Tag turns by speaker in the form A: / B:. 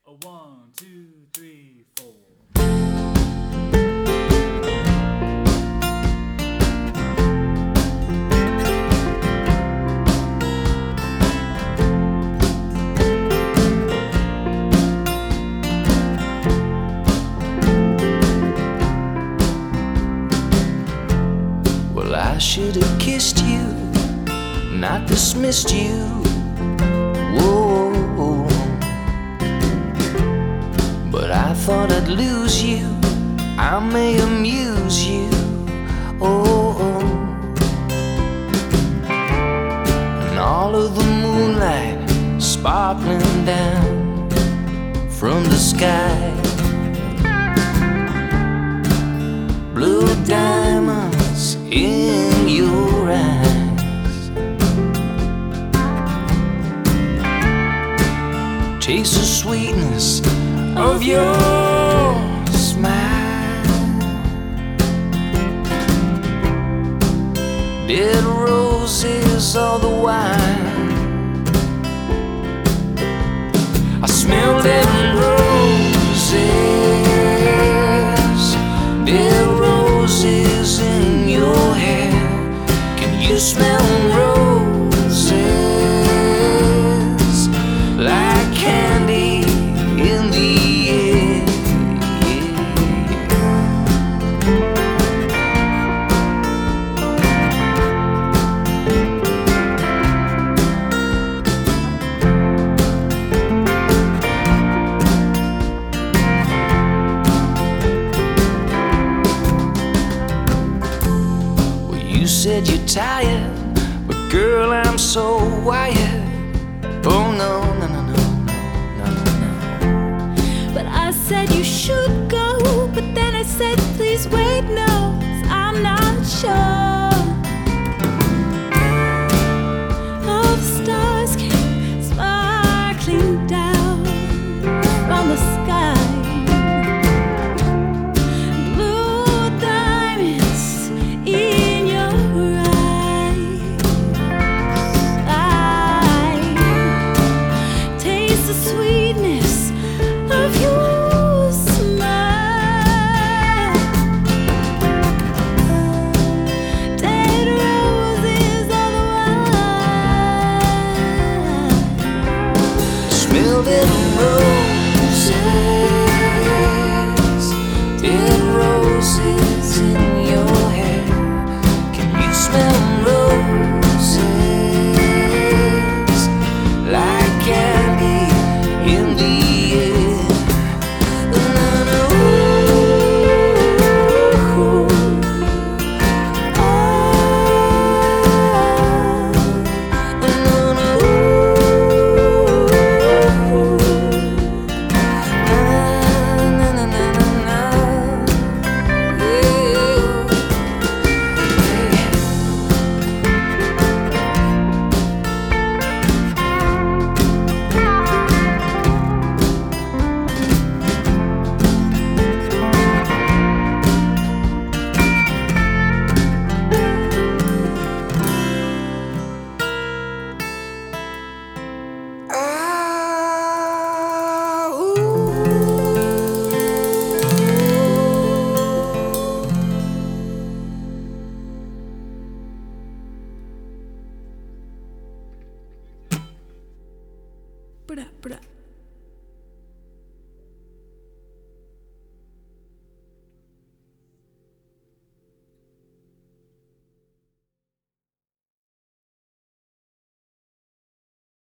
A: A 1, 2, 3, 4.
B: Well, I should have kissed you, not dismissed you. Whoa, but I thought I'd lose you. I may amuse you. Oh, and all of the moonlight sparkling down from the sky. Blue diamonds in your eyes. Taste the sweetness of your smile. Dead roses all the while. I smell dead roses. Dead roses in your hair. Can you smell roses like candy in the air? Well, you said you're tired, but girl, I'm so wired. Oh no, no, no, no, no, no, no.
C: But I said you should go. But then I said, please wait, no, 'cause I'm not sure. All the stars came sparkling down from the sky. Blue diamonds in your eyes. I taste the sweetness of your smile. Dead roses all the while.
B: Smell dead roses. Dead roses in your hair. Can you smell roses like candy in the